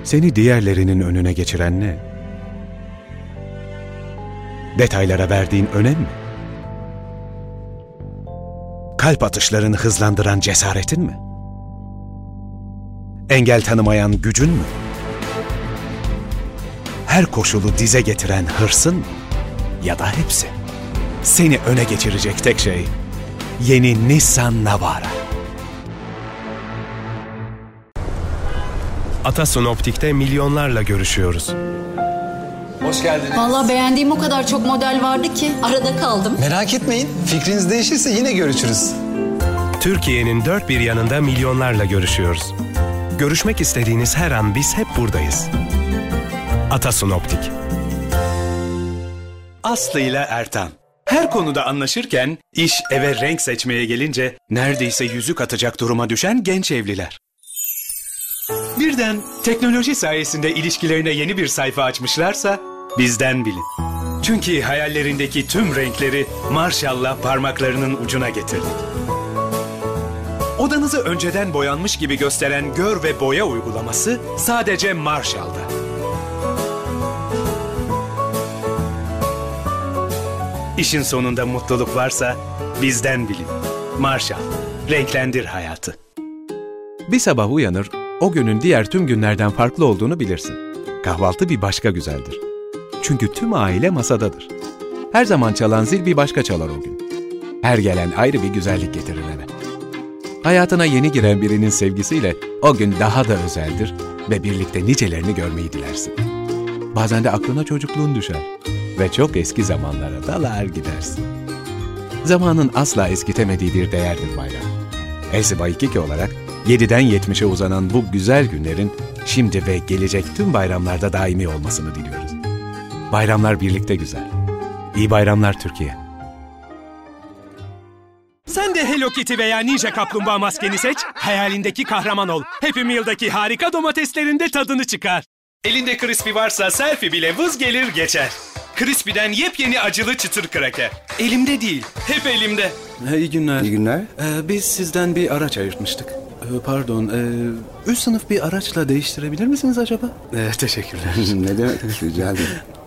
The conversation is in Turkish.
Seni diğerlerinin önüne geçiren ne? Detaylara verdiğin önem mi? Kalp atışlarını hızlandıran cesaretin mi? Engel tanımayan gücün mü? Her koşulu dize getiren hırsın mı? Ya da hepsi? Seni öne geçirecek tek şey yeni Nissan Navara. Atasun Optik'te milyonlarla görüşüyoruz. Hoş geldiniz. Vallahi beğendiğim o kadar çok model vardı ki arada kaldım. Merak etmeyin. Fikriniz değişirse yine görüşürüz. Türkiye'nin dört bir yanında milyonlarla görüşüyoruz. Görüşmek istediğiniz her an biz hep buradayız. Atasun Optik. Aslı ile Ertan. Her konuda anlaşırken iş eve renk seçmeye gelince neredeyse yüzük atacak duruma düşen genç evliler. Birden teknoloji sayesinde ilişkilerine yeni bir sayfa açmışlarsa bizden bilin. Çünkü hayallerindeki tüm renkleri Marshall'la parmaklarının ucuna getirdik. Odanızı önceden boyanmış gibi gösteren gör ve boya uygulaması sadece Marshall'da. İşin sonunda mutluluk varsa bizden bilin. Marshall, renklendir hayatı. Bir sabah uyanır, o günün diğer tüm günlerden farklı olduğunu bilirsin. Kahvaltı bir başka güzeldir. Çünkü tüm aile masadadır. Her zaman çalan zil bir başka çalar o gün. Her gelen ayrı bir güzellik getirir eve. Hayatına yeni giren birinin sevgisiyle o gün daha da özeldir ve birlikte nicelerini görmeyi dilersin. Bazen de aklına çocukluğun düşer ve çok eski zamanlara dalar gidersin. Zamanın asla eskitemediği bir değerdir bayram. Elsi Baykiki olarak 7'den 70'e uzanan bu güzel günlerin şimdi ve gelecek tüm bayramlarda daimi olmasını diliyoruz. Bayramlar birlikte güzel. İyi bayramlar Türkiye. Sen de Hello Kitty veya Ninja Kaplumbağa maskeni seç, hayalindeki kahraman ol. Happy Meal'daki harika domateslerin de tadını çıkar. Elinde Crispy varsa selfie bile vız gelir geçer. Crispy'den yepyeni acılı çıtır kraker. Elimde değil, hep elimde. İyi günler. İyi günler. Biz sizden bir araç ayırtmıştık. Pardon, üst sınıf bir araçla değiştirebilir misiniz acaba? Teşekkürler. Ne demek? Rica ederim.